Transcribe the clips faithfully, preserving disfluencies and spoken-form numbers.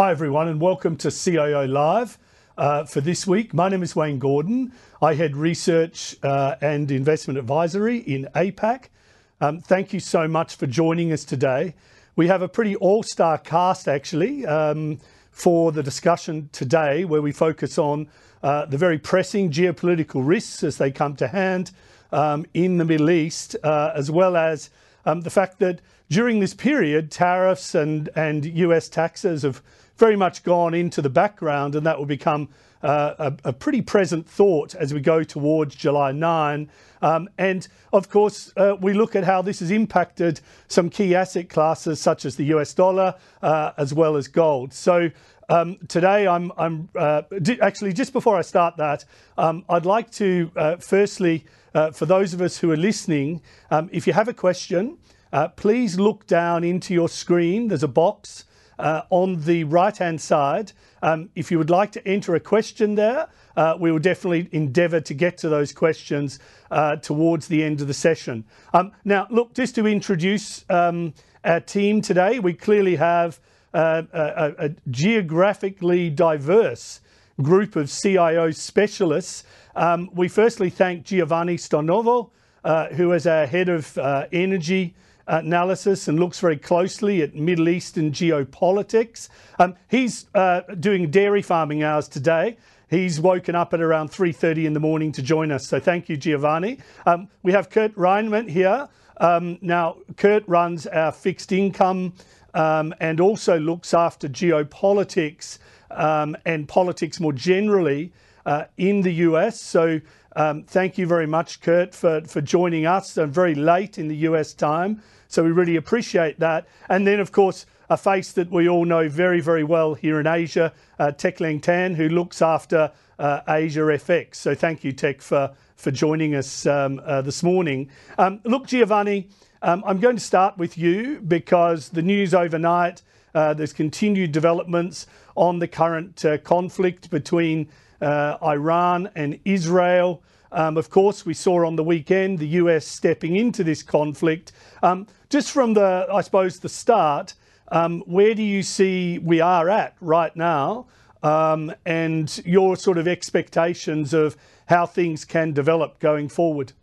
Hi everyone and welcome to C I O Live uh, for this week. My name is Wayne Gordon. I head research uh, and investment advisory in APAC. Um, thank you so much for joining us today. We have a pretty all-star cast actually um, for the discussion today, where we focus on uh, the very pressing geopolitical risks as they come to hand um, in the Middle East, uh, as well as um, the fact that during this period, tariffs and, and U S taxes have very much gone into the background, and that will become uh, a, a pretty present thought as we go towards July ninth. Um, and of course, uh, we look at how this has impacted some key asset classes such as the U S dollar, uh, as well as gold. So um, today, I'm, I'm uh, actually, just before I start that, um, I'd like to uh, firstly, uh, for those of us who are listening, um, if you have a question, uh, please look down into your screen. There's a box Uh, on the right-hand side. Um, if you would like to enter a question there, uh, we will definitely endeavour to get to those questions uh, towards the end of the session. Um, now, look, just to introduce um, our team today, we clearly have uh, a, a geographically diverse group of C I O specialists. Um, we firstly thank Giovanni Stornovo, uh, who is our head of uh, energy analysis and looks very closely at Middle Eastern geopolitics. Um, he's uh, doing dairy farming hours today. He's woken up at around three thirty in the morning to join us. So thank you, Giovanni. Um, we have Kurt Reinmann here. Um, now, Kurt runs our fixed income um, and also looks after geopolitics um, and politics more generally uh, in the U S. So Um, thank you very much, Kurt, for, for joining us uh, very late in the U S time. So we really appreciate that. And then, of course, a face that we all know very, very well here in Asia, uh, Teck Leng Tan, who looks after uh, Asia F X. So thank you, Teck, for, for joining us um, uh, this morning. Um, look, Giovanni, um, I'm going to start with you because the news overnight, uh, there's continued developments on the current uh, conflict between Uh, Iran and Israel. Um, of course, we saw on the weekend the U S stepping into this conflict. Um, just from the, I suppose, the start, um, where do you see we are at right now, um, and your sort of expectations of how things can develop going forward?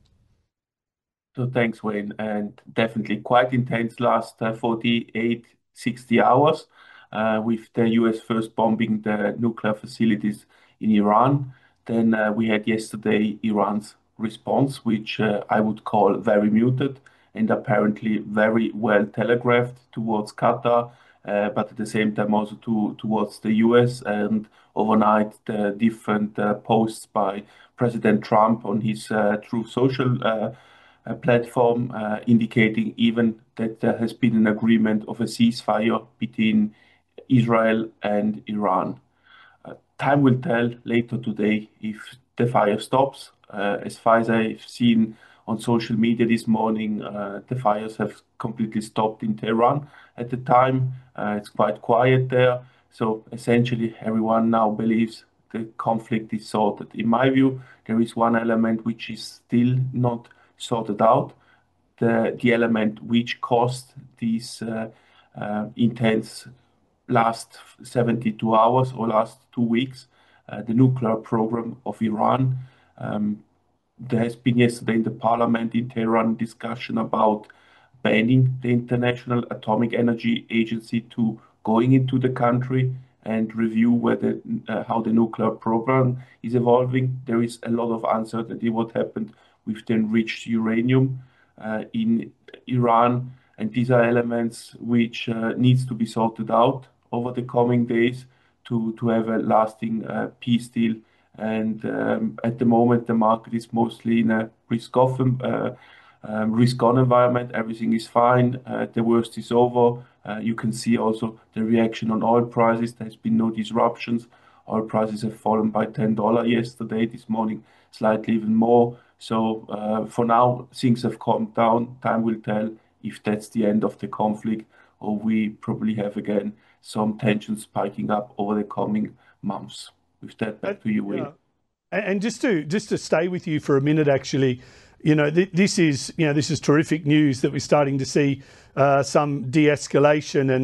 So thanks, Wayne, and definitely quite intense last uh, forty-eight, sixty hours uh, with the U S first bombing the nuclear facilities in Iran. Then uh, we had yesterday Iran's response, which uh, I would call very muted and apparently very well telegraphed towards Qatar, uh, but at the same time also to, towards the U S. And overnight, the different uh, posts by President Trump on his uh, Truth Social uh, uh, platform, uh, indicating even that there has been an agreement of a ceasefire between Israel and Iran. Uh, time will tell later today if the fire stops. Uh, as far as I've seen on social media this morning, uh, the fires have completely stopped in Tehran at the time. Uh, it's quite quiet there. So essentially, everyone now believes the conflict is sorted. In my view, there is one element which is still not sorted out. The, the element which caused these uh, uh, intense last seventy-two hours or last two weeks, uh, the nuclear program of Iran. Um, there has been yesterday in the parliament in Tehran discussion about banning the International Atomic Energy Agency to going into the country and review whether uh, how the nuclear program is evolving. There is a lot of uncertainty what happened with the enriched uranium uh, in Iran, and these are elements which uh, needs to be sorted out over the coming days to, to have a lasting uh, peace deal. And um, at the moment, the market is mostly in a risk-off, uh, um, risk-on environment. Everything is fine. Uh, the worst is over. Uh, you can see also the reaction on oil prices. There's been no disruptions. Oil prices have fallen by ten dollars yesterday. This morning, slightly even more. So uh, for now, things have calmed down. Time will tell if that's the end of the conflict, or we probably have again some tensions spiking up over the coming months. With that, back to you, Wayne. Yeah. And just to just to stay with you for a minute, actually, you know, th this is you know this is terrific news that we're starting to see uh, some de-escalation and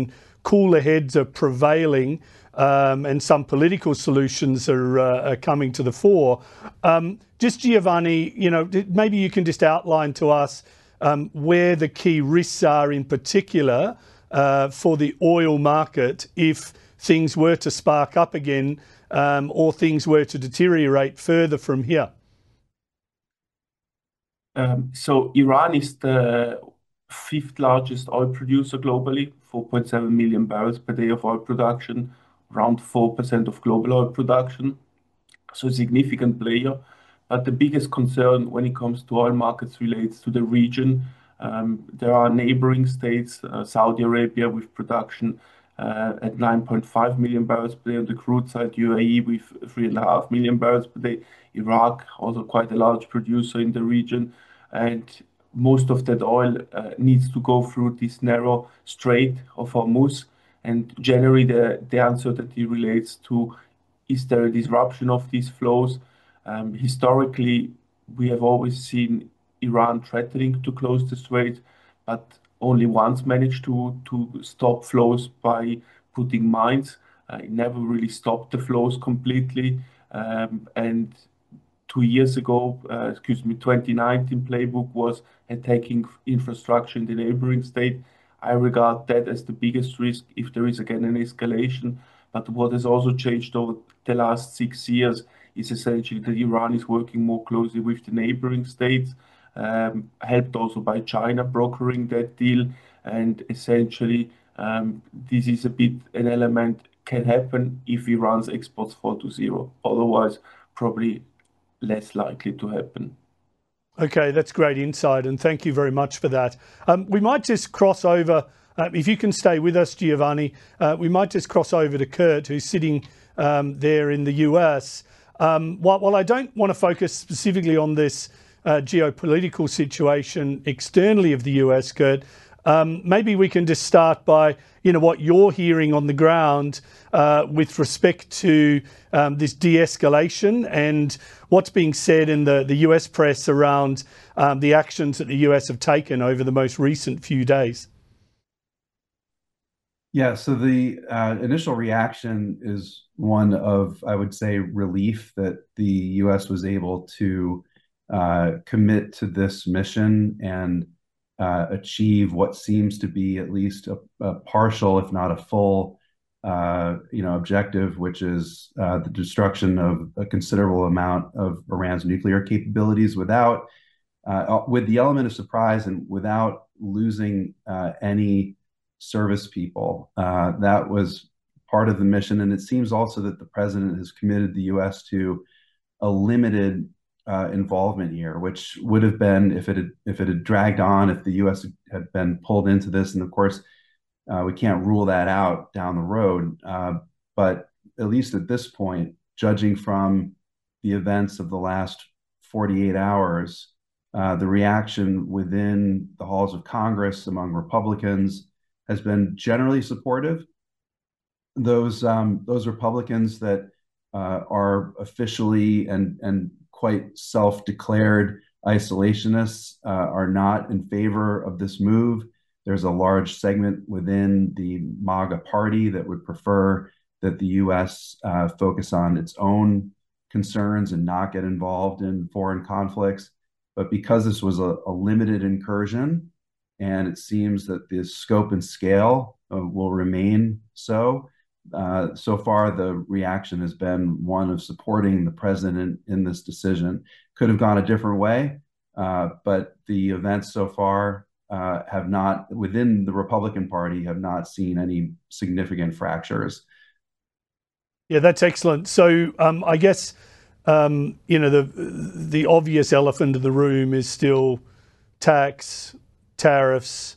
cooler heads are prevailing um, and some political solutions are, uh, are coming to the fore. Um, just Giovanni, you know, maybe you can just outline to us um, where the key risks are in particular uh, for the oil market if things were to spark up again um, or things were to deteriorate further from here. Um, so Iran is the fifth largest oil producer globally, four point seven million barrels per day of oil production, around four percent of global oil production. So a significant player. But the biggest concern when it comes to oil markets relates to the region. Um, there are neighboring states, uh, Saudi Arabia with production uh, at nine point five million barrels per day on the crude side, U A E with three point five million barrels per day, Iraq, also quite a large producer in the region. And most of that oil uh, needs to go through this narrow Strait of Hormuz. And generally, the, the uncertainty relates to, is there a disruption of these flows? Um, historically, we have always seen Iran threatening to close the strait, but only once managed to, to stop flows by putting mines. Uh, it never really stopped the flows completely. Um, and two years ago, uh, excuse me, twenty nineteen playbook was attacking infrastructure in the neighboring state. I regard that as the biggest risk if there is again an escalation. But what has also changed over the last six years is essentially that Iran is working more closely with the neighboring states, um, helped also by China brokering that deal. And essentially, um, this is a bit an element can happen if Iran's exports fall to zero. Otherwise, probably less likely to happen. Okay, that's great insight, and thank you very much for that. Um, we might just cross over, uh, if you can stay with us, Giovanni, uh, we might just cross over to Kurt, who's sitting um, there in the U S. Um, while, while I don't want to focus specifically on this uh, geopolitical situation externally of the U S, Kurt, Um, maybe we can just start by, you know, what you're hearing on the ground uh, with respect to um, this de-escalation and what's being said in the, the U S press around um, the actions that the U S have taken over the most recent few days. Yeah, so the uh, initial reaction is one of, I would say, relief that the U S was able to uh, commit to this mission and Uh, achieve what seems to be at least a, a partial, if not a full, uh, you know, objective, which is uh, the destruction of a considerable amount of Iran's nuclear capabilities without, uh, with the element of surprise and without losing uh, any service people. Uh, that was part of the mission, and it seems also that the president has committed the U S to a limited Uh, involvement here, which would have been if it had if it had dragged on, if the U S had been pulled into this, and of course uh, we can't rule that out down the road. Uh, but at least at this point, judging from the events of the last forty-eight hours, uh, the reaction within the halls of Congress among Republicans has been generally supportive. Those um, those Republicans that uh, are officially and and quite self-declared isolationists uh, are not in favor of this move. There's a large segment within the MAGA party that would prefer that the U S uh, focus on its own concerns and not get involved in foreign conflicts. But because this was a, a limited incursion, and it seems that the scope and scale uh, will remain so, Uh, so far, the reaction has been one of supporting the president in this decision. Could have gone a different way, uh, but the events so far uh, have not, within the Republican Party, have not seen any significant fractures. Yeah, that's excellent. So um, I guess, um, you know, the the obvious elephant in the room is still tax, tariffs.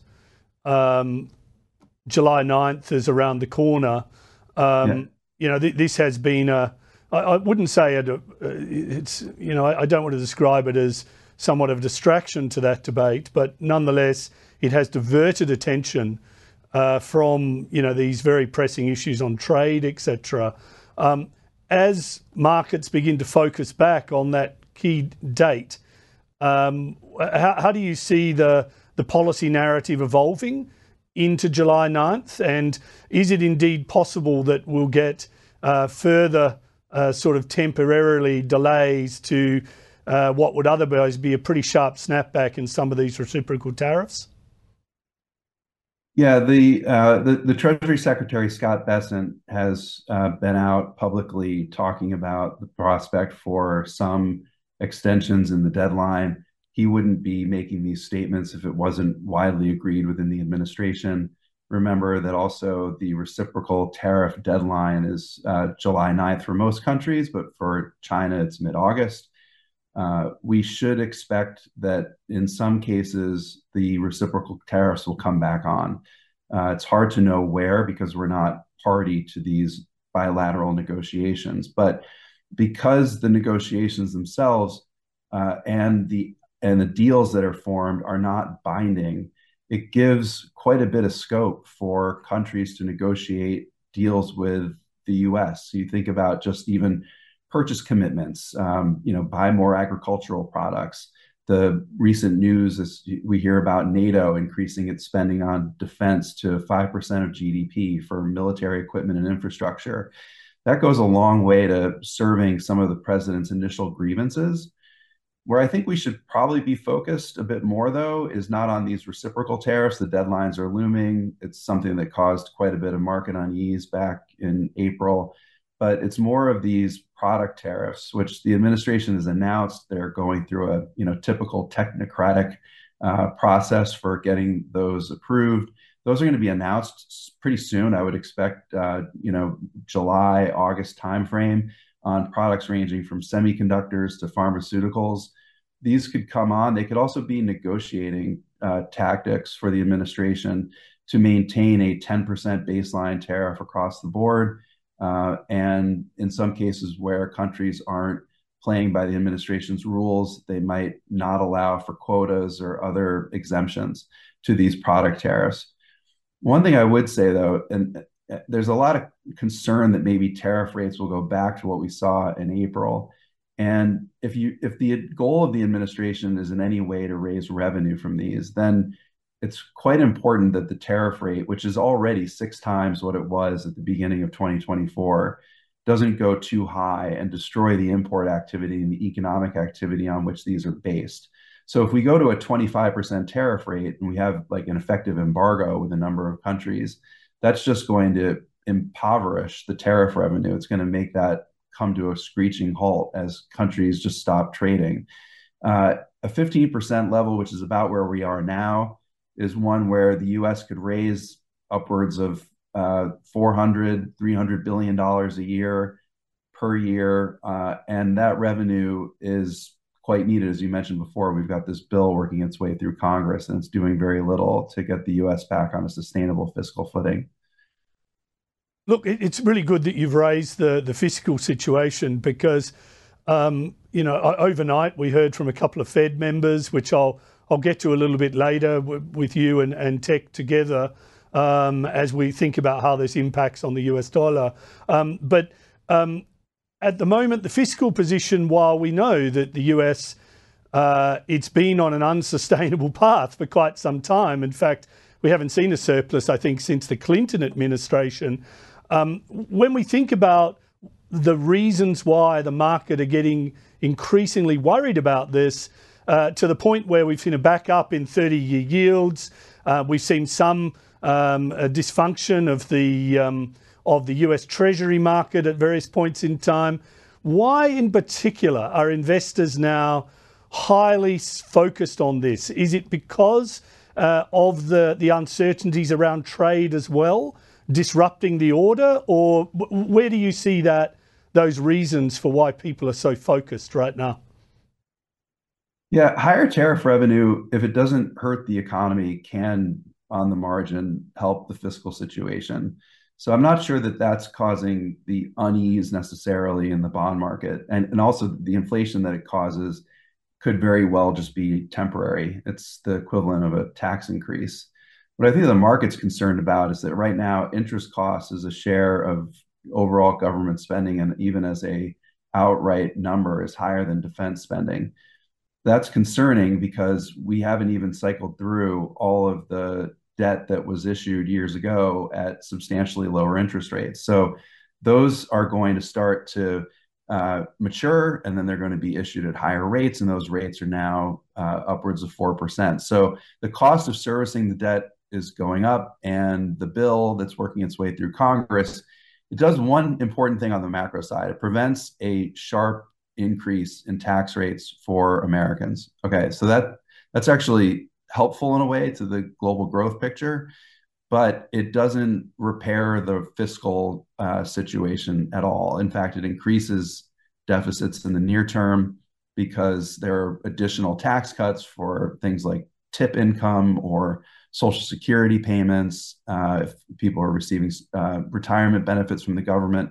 Um, July ninth is around the corner. Um, yeah. You know, th this has been a, I, I wouldn't say it, uh, it's, you know, I, I don't want to describe it as somewhat of a distraction to that debate, but nonetheless, it has diverted attention uh, from, you know, these very pressing issues on trade, et cetera. Um, as markets begin to focus back on that key date, um, how, how do you see the, the policy narrative evolving into July ninth? And is it indeed possible that we'll get uh, further uh, sort of temporarily delays to uh, what would otherwise be a pretty sharp snapback in some of these reciprocal tariffs? Yeah, the, uh, the the Treasury Secretary Scott Bessent has uh, been out publicly talking about the prospect for some extensions in the deadline. He wouldn't be making these statements if it wasn't widely agreed within the administration. Remember that also the reciprocal tariff deadline is uh, July ninth for most countries, but for China it's mid-August. Uh, we should expect that in some cases, the reciprocal tariffs will come back on. Uh, it's hard to know where because we're not party to these bilateral negotiations. But because the negotiations themselves uh, and the and the deals that are formed are not binding, it gives quite a bit of scope for countries to negotiate deals with the U S. So you think about just even purchase commitments, um, you know, buy more agricultural products. The recent news is we hear about NATO increasing its spending on defense to five percent of G D P for military equipment and infrastructure. That goes a long way to serving some of the president's initial grievances. Where I think we should probably be focused a bit more, though, is not on these reciprocal tariffs. The deadlines are looming. It's something that caused quite a bit of market unease back in April. But it's more of these product tariffs, which the administration has announced they're going through a you know typical technocratic uh, process for getting those approved. Those are going to be announced pretty soon. I would expect uh, you know July, August timeframe on products ranging from semiconductors to pharmaceuticals. These could come on. They could also be negotiating uh, tactics for the administration to maintain a ten percent baseline tariff across the board. Uh, and in some cases where countries aren't playing by the administration's rules, they might not allow for quotas or other exemptions to these product tariffs. One thing I would say, though, and there's a lot of concern that maybe tariff rates will go back to what we saw in April. And if you if the goal of the administration is in any way to raise revenue from these, then it's quite important that the tariff rate, which is already six times what it was at the beginning of twenty twenty-four, doesn't go too high and destroy the import activity and the economic activity on which these are based. So if we go to a twenty-five percent tariff rate and we have like an effective embargo with a number of countries, that's just going to impoverish the tariff revenue. It's going to make that come to a screeching halt as countries just stop trading. Uh, a fifteen percent level, which is about where we are now, is one where the U S could raise upwards of uh, four hundred, three hundred billion dollars a year per year. Uh, and that revenue is quite needed. As you mentioned before, we've got this bill working its way through Congress, and it's doing very little to get the U S back on a sustainable fiscal footing. Look, it's really good that you've raised the, the fiscal situation because, um, you know, overnight we heard from a couple of Fed members, which I'll I'll get to a little bit later with you and, and Tech together um, as we think about how this impacts on the U S dollar. Um, but um, at the moment, the fiscal position, while we know that the U S, uh, it's been on an unsustainable path for quite some time. In fact, we haven't seen a surplus, I think, since the Clinton administration. Um, when we think about the reasons why the market are getting increasingly worried about this, uh, to the point where we've seen a back up in thirty-year yields, uh, we've seen some um, a dysfunction of the um, of the U S Treasury market at various points in time. Why, in particular, are investors now highly focused on this? Is it because uh, of the the uncertainties around trade as well, disrupting the order, or where do you see that those reasons for why people are so focused right now? Yeah, higher tariff revenue, if it doesn't hurt the economy, can, on the margin, help the fiscal situation. So I'm not sure that that's causing the unease necessarily in the bond market. And, and also the inflation that it causes could very well just be temporary. It's the equivalent of a tax increase. What I think the market's concerned about is that right now interest costs as a share of overall government spending, and even as a outright number, is higher than defense spending. That's concerning because we haven't even cycled through all of the debt that was issued years ago at substantially lower interest rates. So those are going to start to uh, mature, and then they're going to be issued at higher rates, and those rates are now uh, upwards of four percent. So the cost of servicing the debt is going up, and the bill that's working its way through Congress, it does one important thing on the macro side. It prevents a sharp increase in tax rates for Americans. Okay, so that that's actually helpful in a way to the global growth picture, but it doesn't repair the fiscal uh, situation at all. In fact, it increases deficits in the near term because there are additional tax cuts for things like tip income or Social Security payments, uh, if people are receiving uh, retirement benefits from the government.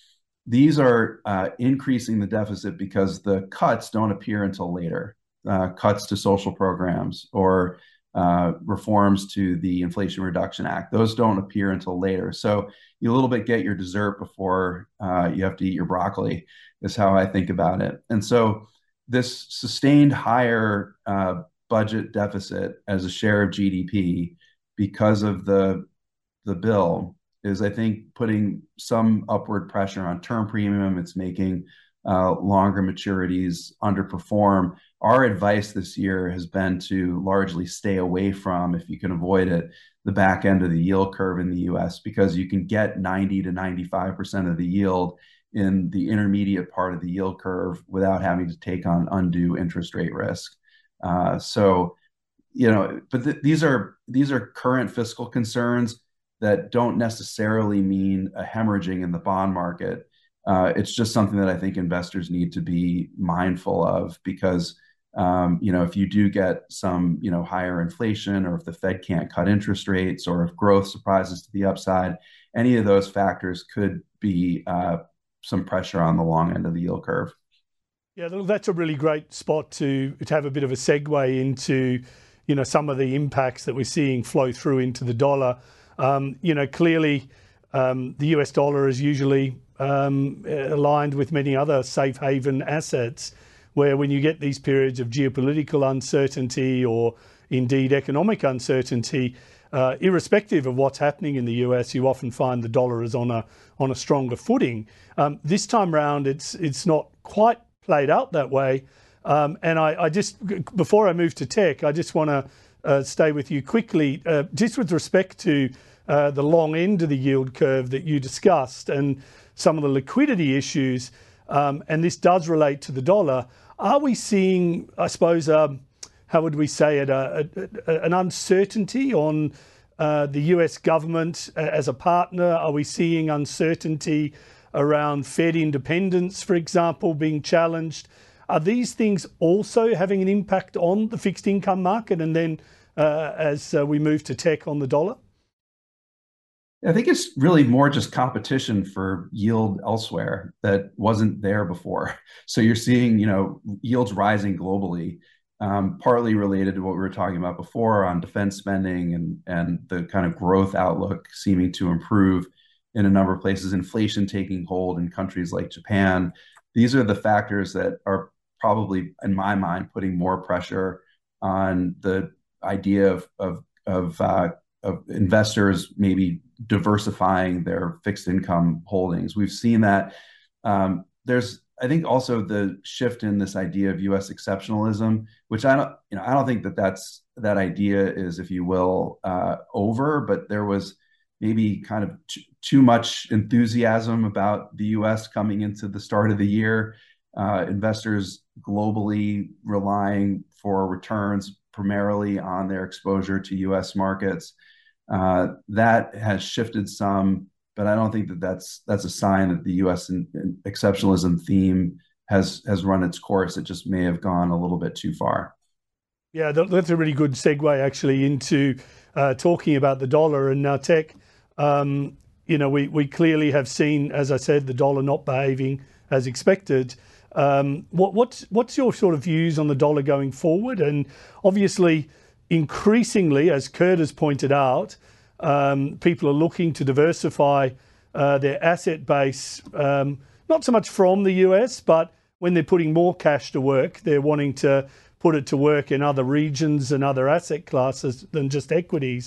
These are uh, increasing the deficit because the cuts don't appear until later. Uh, cuts to social programs or uh, reforms to the Inflation Reduction Act. Those don't appear until later. So you a little bit get your dessert before uh, you have to eat your broccoli, is how I think about it. And so this sustained higher uh, budget deficit as a share of G D P because of the, the bill is, I think, putting some upward pressure on term premium. It's making uh, longer maturities underperform. Our advice this year has been to largely stay away from, if you can avoid it, the back end of the yield curve in the U S, because you can get ninety to ninety-five percent of the yield in the intermediate part of the yield curve without having to take on undue interest rate risk. Uh, so, you know, but th these are these are current fiscal concerns that don't necessarily mean a hemorrhaging in the bond market. Uh, it's just something that I think investors need to be mindful of, because um, you know, if you do get some, you know, higher inflation, or if the Fed can't cut interest rates, or if growth surprises to the upside, any of those factors could be uh, some pressure on the long end of the yield curve. Yeah, that's a really great spot to, to have a bit of a segue into, you know, some of the impacts that we're seeing flow through into the dollar. Um, you know, clearly um, the U S dollar is usually um, aligned with many other safe haven assets, where when you get these periods of geopolitical uncertainty or indeed economic uncertainty, uh, irrespective of what's happening in the U S, you often find the dollar is on a on a stronger footing. Um, this time round, it's it's not quite played out that way. Um, and I, I just, before I move to tech, I just want to uh, stay with you quickly, uh, just with respect to uh, the long end of the yield curve that you discussed and some of the liquidity issues. Um, and this does relate to the dollar. Are we seeing, I suppose, um, how would we say it, a, a, an uncertainty on uh, the U S government as a partner? Are we seeing uncertainty around Fed independence, for example, being challenged? Are these things also having an impact on the fixed income market? And then uh, as uh, we move to tech, on the dollar? I think it's really more just competition for yield elsewhere that wasn't there before. So you're seeing, you know, yields rising globally, um, partly related to what we were talking about before on defense spending and, and the kind of growth outlook seeming to improve in a number of places, inflation taking hold in countries like Japan. These are the factors that are probably, in my mind, putting more pressure on the idea of, of, of, uh, of investors maybe diversifying their fixed income holdings. We've seen that. Um, there's, I think, also the shift in this idea of U S exceptionalism, which I don't, you know, I don't think that that's, that idea is, if you will, uh, over, but there was maybe kind of t- too much enthusiasm about the U S coming into the start of the year. Uh, investors globally relying for returns primarily on their exposure to U S markets. Uh, that has shifted some, but I don't think that that's that's a sign that the U S in, in exceptionalism theme has has run its course. It just may have gone a little bit too far. Yeah, that's a really good segue actually into uh, talking about the dollar and now tech. Um, you know, we we clearly have seen, as I said, the dollar not behaving as expected. Um, what what's what's your sort of views on the dollar going forward? And obviously, increasingly, as Kurt has pointed out, um, people are looking to diversify uh, their asset base, um, not so much from the U S, but when they're putting more cash to work, they're wanting to put it to work in other regions and other asset classes than just equities.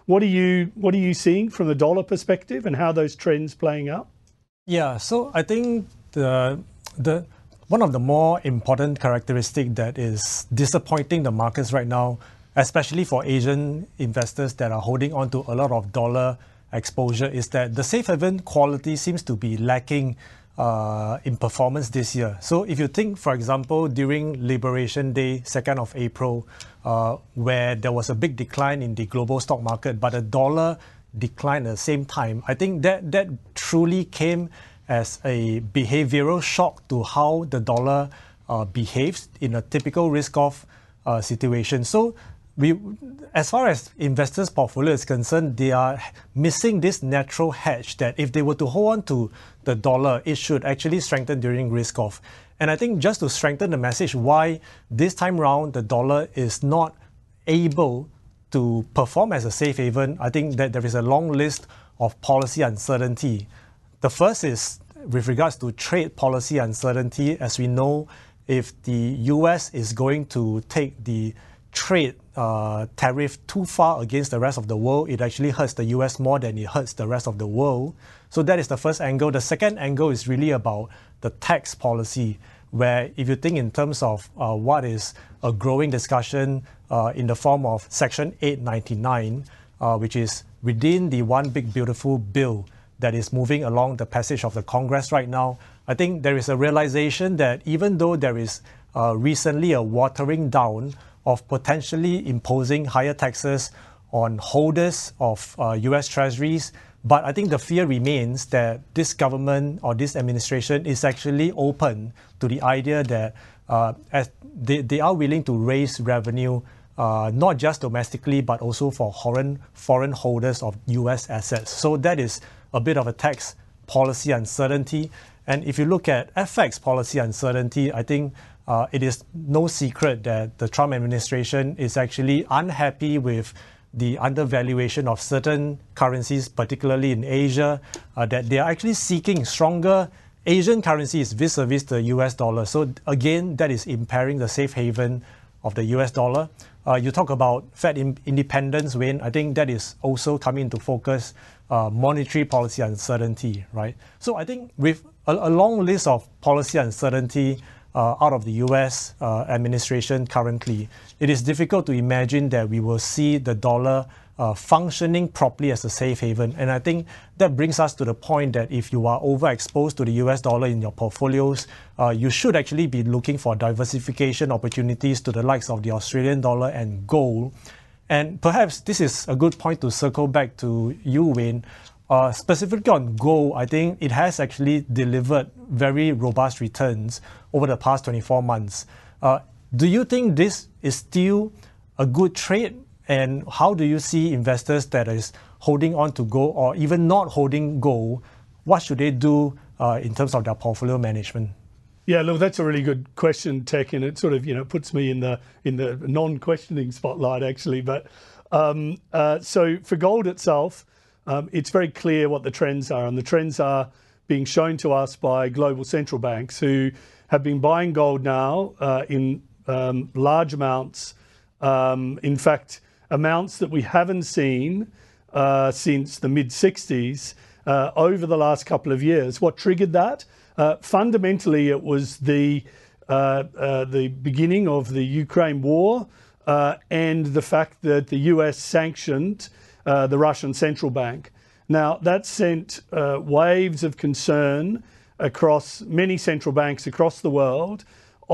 what are you what are you seeing from the dollar perspective and how those trends playing out? Yeah, so I think the the one of the more important characteristics that is disappointing the markets right now, especially for Asian investors that are holding on to a lot of dollar exposure, is that the safe haven quality seems to be lacking uh, in performance this year. So if you think, for example, during Liberation Day, second of April, uh, where there was a big decline in the global stock market, but the dollar declined at the same time, I think that that truly came as a behavioral shock to how the dollar uh, behaves in a typical risk-off uh, situation. So we, as far as investors' portfolio is concerned, they are missing this natural hedge that if they were to hold on to the dollar, it should actually strengthen during risk-off. And I think just to strengthen the message why this time round the dollar is not able to perform as a safe haven, I think that there is a long list of policy uncertainty. The first is with regards to trade policy uncertainty. As we know, if the U S is going to take the trade uh, tariff too far against the rest of the world, it actually hurts the U S more than it hurts the rest of the world. So that is the first angle. The second angle is really about the tax policy, where if you think in terms of uh, what is a growing discussion uh, in the form of Section eight ninety-nine, uh, which is within the One Big Beautiful Bill that is moving along the passage of the Congress right now, I think there is a realization that even though there is uh, recently a watering down of potentially imposing higher taxes on holders of uh, U S Treasuries, but I think the fear remains that this government or this administration is actually open to the idea that uh, as they, they are willing to raise revenue, uh, not just domestically, but also for foreign, foreign holders of U S assets. So that is a bit of a tax policy uncertainty. And if you look at F X policy uncertainty, I think uh, it is no secret that the Trump administration is actually unhappy with the undervaluation of certain currencies, particularly in Asia, uh, that they are actually seeking stronger Asian currencies vis-a-vis the U S dollar. So again, that is impairing the safe haven of the U S dollar. Uh, you talk about Fed in- independence, Wayne. I think that is also coming into focus, uh, monetary policy uncertainty, right? So I think with a, a long list of policy uncertainty uh, out of the U S uh, administration currently, it is difficult to imagine that we will see the dollar uh, functioning properly as a safe haven. And I think that brings us to the point that if you are overexposed to the U S dollar in your portfolios, uh, you should actually be looking for diversification opportunities to the likes of the Australian dollar and gold. And perhaps this is a good point to circle back to you, Wayne. Uh, specifically on gold, I think it has actually delivered very robust returns over the past twenty-four months. Uh, do you think this is still a good trade? And how do you see investors that is holding on to gold or even not holding gold? What should they do uh, in terms of their portfolio management? Yeah, look, that's a really good question, Tech, and it sort of, you know, puts me in the in the non-questioning spotlight, actually. But um, uh, so for gold itself, um, it's very clear what the trends are, and the trends are being shown to us by global central banks who have been buying gold now uh, in um, large amounts. Um, in fact, amounts that we haven't seen uh, since the mid sixties uh, over the last couple of years. What triggered that? Uh, fundamentally, it was the uh, uh, the beginning of the Ukraine war uh, and the fact that the U S sanctioned uh, the Russian central bank. Now, that sent uh, waves of concern across many central banks across the world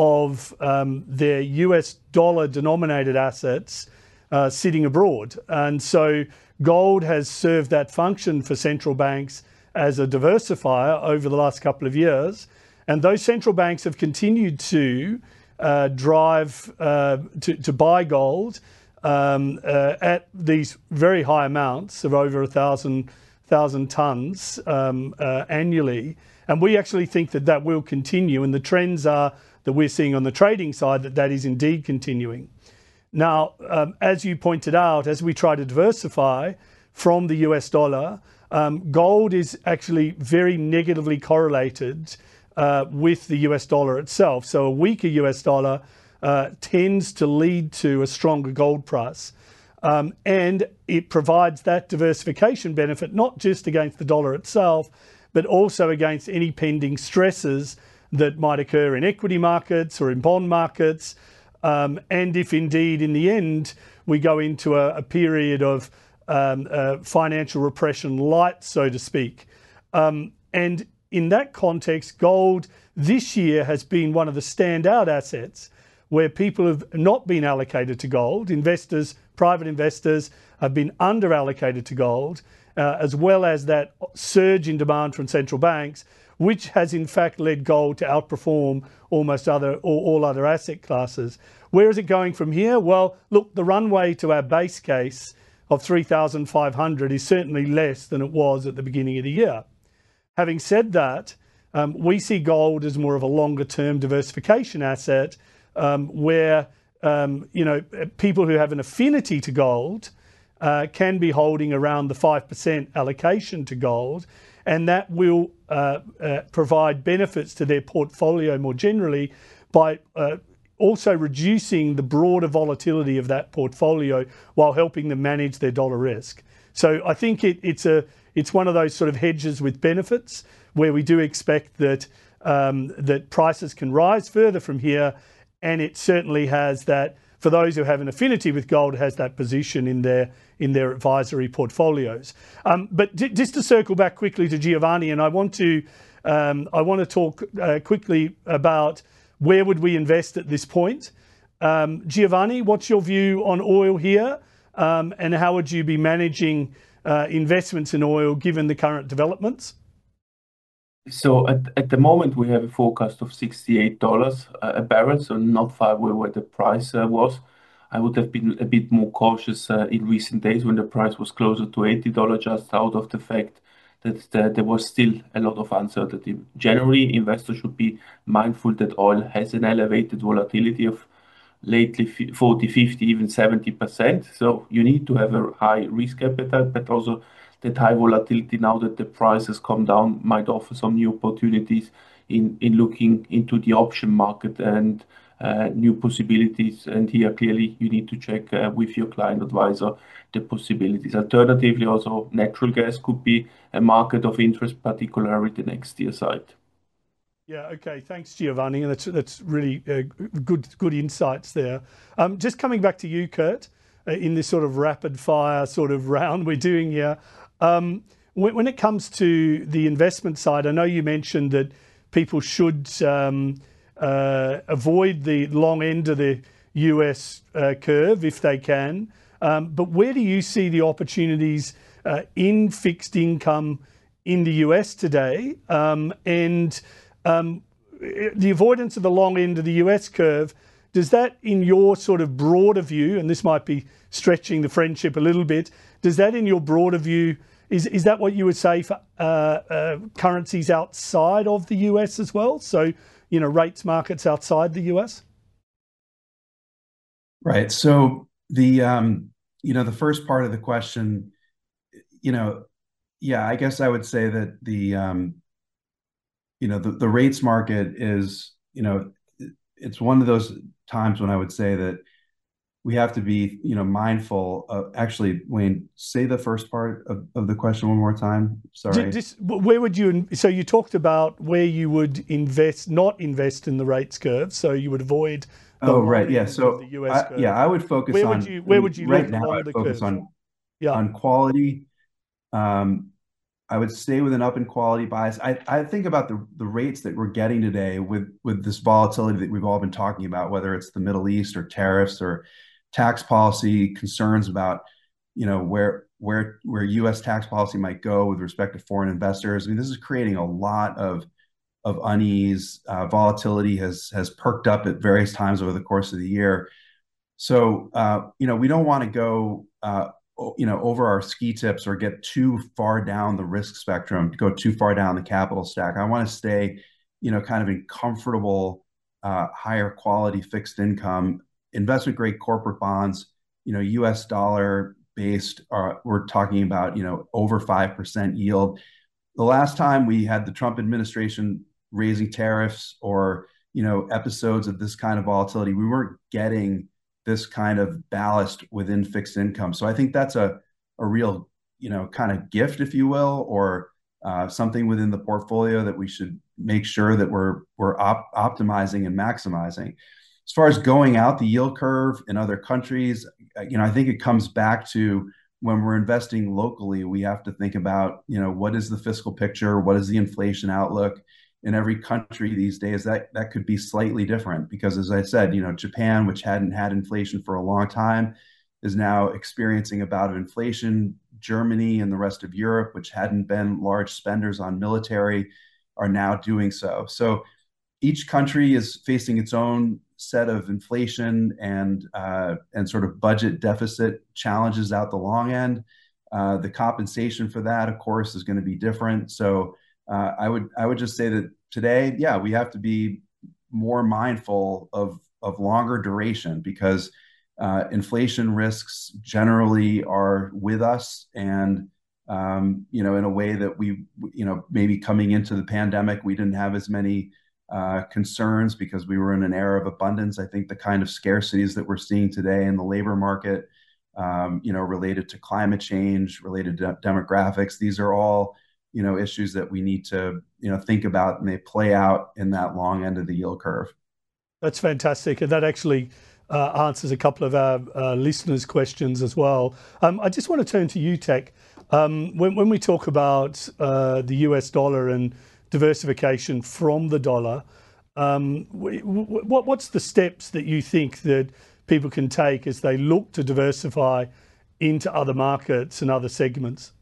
of um, their U S dollar denominated assets uh, sitting abroad. And so gold has served that function for central banks as a diversifier over the last couple of years. And those central banks have continued to uh, drive, uh, to, to buy gold um, uh, at these very high amounts of over a thousand, thousand tons um, uh, annually. And we actually think that that will continue. And the trends are that we're seeing on the trading side that that is indeed continuing. Now, um, as you pointed out, as we try to diversify from the U S dollar, um, gold is actually very negatively correlated uh, with the U S dollar itself. So a weaker U S dollar uh, tends to lead to a stronger gold price. Um, and it provides that diversification benefit, not just against the dollar itself, but also against any pending stresses that might occur in equity markets or in bond markets. Um, and if indeed in the end we go into a, a period of um, uh, financial repression light, so to speak. Um, and in that context, gold this year has been one of the standout assets where people have not been allocated to gold. Investors, private investors, have been under-allocated to gold, uh, as well as that surge in demand from central banks, which has in fact led gold to outperform almost other all, all other asset classes. Where is it going from here? Well, look, the runway to our base case of three thousand five hundred is certainly less than it was at the beginning of the year. Having said that, um, we see gold as more of a longer-term diversification asset, um, where um, you know people who have an affinity to gold uh, can be holding around the five percent allocation to gold, and that will uh, uh, provide benefits to their portfolio more generally by uh, also reducing the broader volatility of that portfolio while helping them manage their dollar risk. So I think it, it's a it's one of those sort of hedges with benefits where we do expect that um, that prices can rise further from here, and it certainly has that, for those who have an affinity with gold, has that position in their in their advisory portfolios. Um, but j- just to circle back quickly to Giovanni, and I want to um, I want to talk uh, quickly about where would we invest at this point. Um, Giovanni, what's your view on oil here, um, and how would you be managing uh, investments in oil given the current developments? So at, at the moment we have a forecast of sixty-eight dollars a barrel, so not far away where the price uh, was. I would have been a bit more cautious uh, in recent days when the price was closer to eighty dollars, just out of the fact that the, there was still a lot of uncertainty. Generally, investors should be mindful that oil has an elevated volatility of lately forty, fifty, even seventy percent. So you need to have a high risk appetite, but also that high volatility, now that the price has come down, might offer some new opportunities in, in looking into the option market and uh, new possibilities. And here, clearly, you need to check uh, with your client advisor the possibilities. Alternatively, also natural gas could be a market of interest, particularly the next year side. Yeah, okay, thanks, Giovanni, and that's that's really uh, good good insights there. Um, just coming back to you, Kurt, uh, in this sort of rapid fire sort of round we're doing here. Um, when, when it comes to the investment side, I know you mentioned that people should um, uh, avoid the long end of the U S uh, curve if they can. Um, but where do you see the opportunities uh, in fixed income in the U S today? Um, and um, the avoidance of the long end of the U S curve, does that, in your sort of broader view, and this might be stretching the friendship a little bit, does that in your broader view, is, is that what you would say for uh, uh, currencies outside of the U S as well? So, you know, rates markets outside the U S? Right. So the, um, you know, the first part of the question, you know, yeah, I guess I would say that the, um, you know, the, the rates market is, you know, it's one of those times when I would say that we have to be, you know, mindful of, actually, Wayne, say the first part of, of the question one more time. Sorry. Just, where would you, so you talked about where you would invest, not invest in the rates curve, so you would avoid the oh, right. Yeah. So, the U S I, yeah, I would focus where on, would you, where would you right look now, along I the focus curve? on, yeah. on quality. Um, I would stay with an up in quality bias. I, I think about the, the rates that we're getting today with, with this volatility that we've all been talking about, whether it's the Middle East or tariffs or tax policy concerns about, you know, where where where U S tax policy might go with respect to foreign investors. I mean, this is creating a lot of of unease. Uh, volatility has has perked up at various times over the course of the year. So, uh, you know, we don't want to go, uh, you know, over our ski tips or get too far down the risk spectrum, go too far down the capital stack. I want to stay, you know, kind of in comfortable, uh, higher quality fixed income, investment grade corporate bonds, you know, U S dollar based. Uh, we're talking about, you know, over five percent yield. The last time we had the Trump administration raising tariffs or, you know, episodes of this kind of volatility, we weren't getting this kind of ballast within fixed income. So I think that's a, a real, you know, kind of gift, if you will, or uh, something within the portfolio that we should make sure that we're, we're op optimizing and maximizing. As far as going out the yield curve in other countries, you know, I think it comes back to when we're investing locally, we have to think about, you know, what is the fiscal picture? What is the inflation outlook? In every country these days, that, that could be slightly different because, as I said, you know, Japan, which hadn't had inflation for a long time, is now experiencing a bout of inflation. Germany and the rest of Europe, which hadn't been large spenders on military, are now doing so. So each country is facing its own set of inflation and uh, and sort of budget deficit challenges out the long end. Uh, the compensation for that, of course, is going to be different. So uh, I would I would just say that today, yeah, we have to be more mindful of of longer duration because uh, inflation risks generally are with us, and um, you know, in a way that we, you know, maybe coming into the pandemic, we didn't have as many uh, concerns because we were in an era of abundance. I think the kind of scarcities that we're seeing today in the labor market, um, you know, related to climate change, related to demographics, these are all, you know, issues that we need to, you know, think about, and they play out in that long end of the yield curve. That's fantastic, and that actually uh, answers a couple of our uh, listeners' questions as well. Um, I just want to turn to you, Teck. Um, when, when we talk about uh, the U S dollar and diversification from the dollar, um, what, what's the steps that you think that people can take as they look to diversify into other markets and other segments?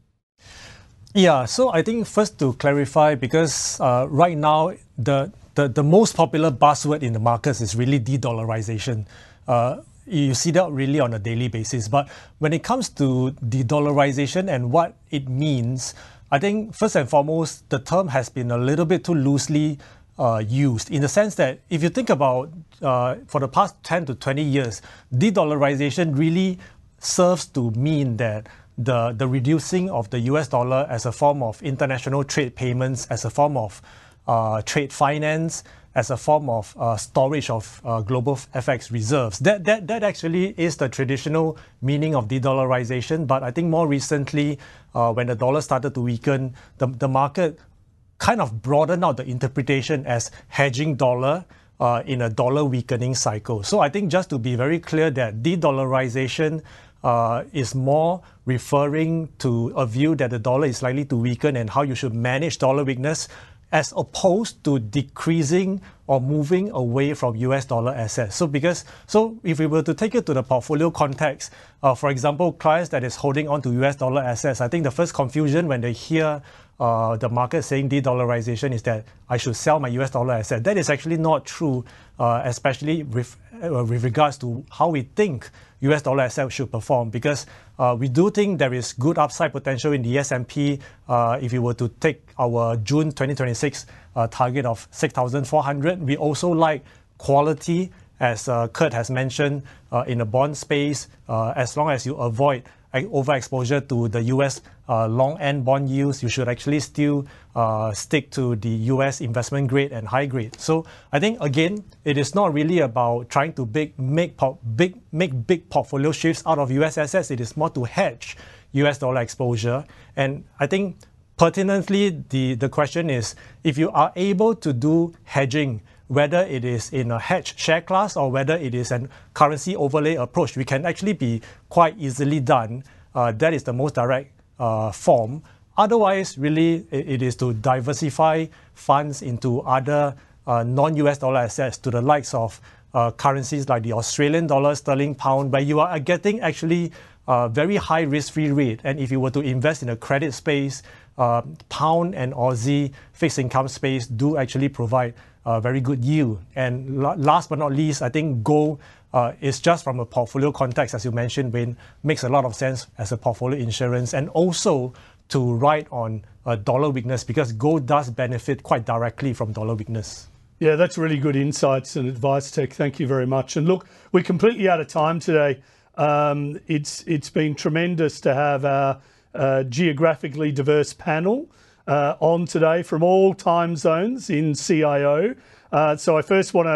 Yeah, so I think first to clarify, because uh, right now the, the the most popular buzzword in the markets is really de-dollarization. Uh, you see that really on a daily basis. But when it comes to de-dollarization and what it means, I think first and foremost, the term has been a little bit too loosely uh, used, in the sense that if you think about uh, for the past ten to twenty years, de-dollarization really serves to mean that the, the reducing of the U S dollar as a form of international trade payments, as a form of uh, trade finance, as a form of uh, storage of uh, global F X reserves. That, that, that actually is the traditional meaning of de-dollarization. But I think more recently, uh, when the dollar started to weaken, the, the market kind of broadened out the interpretation as hedging dollar uh, in a dollar weakening cycle. So I think just to be very clear that de-dollarization uh, is more referring to a view that the dollar is likely to weaken and how you should manage dollar weakness, as opposed to decreasing or moving away from U S dollar assets. So because so if we were to take it to the portfolio context, uh, for example, clients that is holding on to U S dollar assets, I think the first confusion when they hear uh, the market saying de-dollarization is that I should sell my U S dollar asset. That is actually not true, uh, especially with, uh, with regards to how we think U S dollar assets should perform, because uh, we do think there is good upside potential in the S and P. Uh, if you were to take our June twenty twenty-six uh, target of six thousand four hundred, we also like quality, as uh, Kurt has mentioned, uh, in the bond space, uh, as long as you avoid overexposure to the U S uh, long-end bond yields, you should actually still uh, stick to the U S investment grade and high grade. So I think, again, it is not really about trying to big, make, big, make big portfolio shifts out of U S assets. It is more to hedge U S dollar exposure. And I think pertinently, the, the question is, if you are able to do hedging, whether it is in a hedge share class or whether it is an currency overlay approach, we can actually be quite easily done. Uh, that is the most direct uh, form. Otherwise, really, it, it is to diversify funds into other uh, non-U S dollar assets to the likes of uh, currencies like the Australian dollar, sterling pound, where you are getting actually a very high risk-free rate. And if you were to invest in a credit space, uh, pound and Aussie fixed income space do actually provide Uh, very good yield. And la last but not least, I think gold uh, is just from a portfolio context, as you mentioned, Wayne, makes a lot of sense as a portfolio insurance, and also to ride on uh, dollar weakness, because gold does benefit quite directly from dollar weakness. Yeah, that's really good insights and advice, Teck. Thank you very much. And look, we're completely out of time today. Um, it's it's been tremendous to have our uh, geographically diverse panel Uh, on today from all time zones in C I O. Uh, so I first want to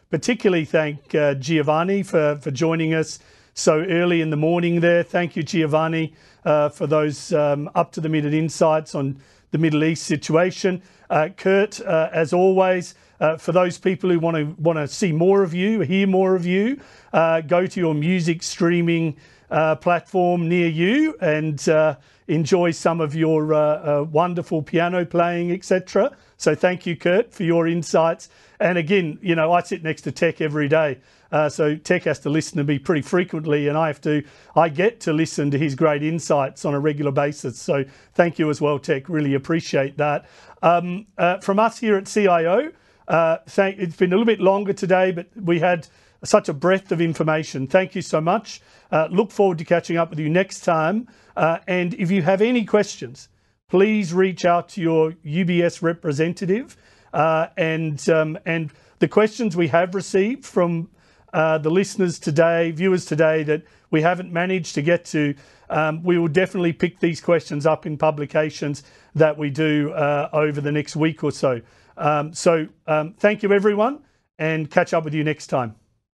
particularly thank uh, Giovanni for, for joining us so early in the morning there. Thank you, Giovanni, uh, for those um, up-to-the-minute insights on the Middle East situation. Uh, Kurt, uh, as always, uh, for those people who want to want to see more of you, hear more of you, uh, go to your music streaming uh, platform near you and uh, enjoy some of your uh, uh, wonderful piano playing, et cetera. So thank you, Kurt, for your insights. And again, you know, I sit next to Tech every day. Uh, so Tech has to listen to me pretty frequently, and I have to, I get to listen to his great insights on a regular basis. So thank you as well, Tech. Really appreciate that. Um, uh, from us here at C I O, uh, thank, it's been a little bit longer today, but we had such a breadth of information. Thank you so much. Uh, look forward to catching up with you next time. Uh, and if you have any questions, please reach out to your U B S representative. Uh, and um, and the questions we have received from uh, the listeners today, viewers today, that we haven't managed to get to, um, we will definitely pick these questions up in publications that we do uh, over the next week or so. Um, so um, thank you, everyone, and catch up with you next time.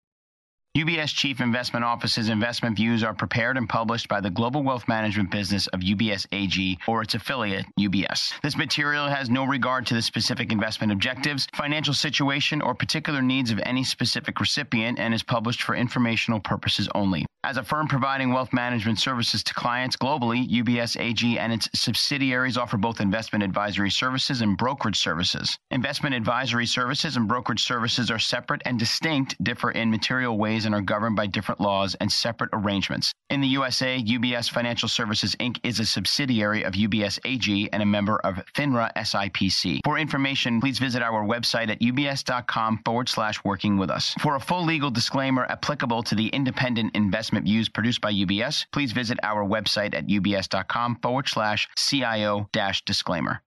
U B S Chief Investment Office's investment views are prepared and published by the global wealth management business of U B S A G or its affiliate, U B S. This material has no regard to the specific investment objectives, financial situation, or particular needs of any specific recipient and is published for informational purposes only. As a firm providing wealth management services to clients globally, U B S A G and its subsidiaries offer both investment advisory services and brokerage services. Investment advisory services and brokerage services are separate and distinct, differ in material ways, and are governed by different laws and separate arrangements. In the U S A, U B S Financial Services, Incorporated is a subsidiary of U B S A G and a member of FINRA S I P C. For information, please visit our website at ubs.com forward slash working with us. For a full legal disclaimer applicable to the independent investment views produced by U B S, please visit our website at ubs.com forward slash CIO dash disclaimer.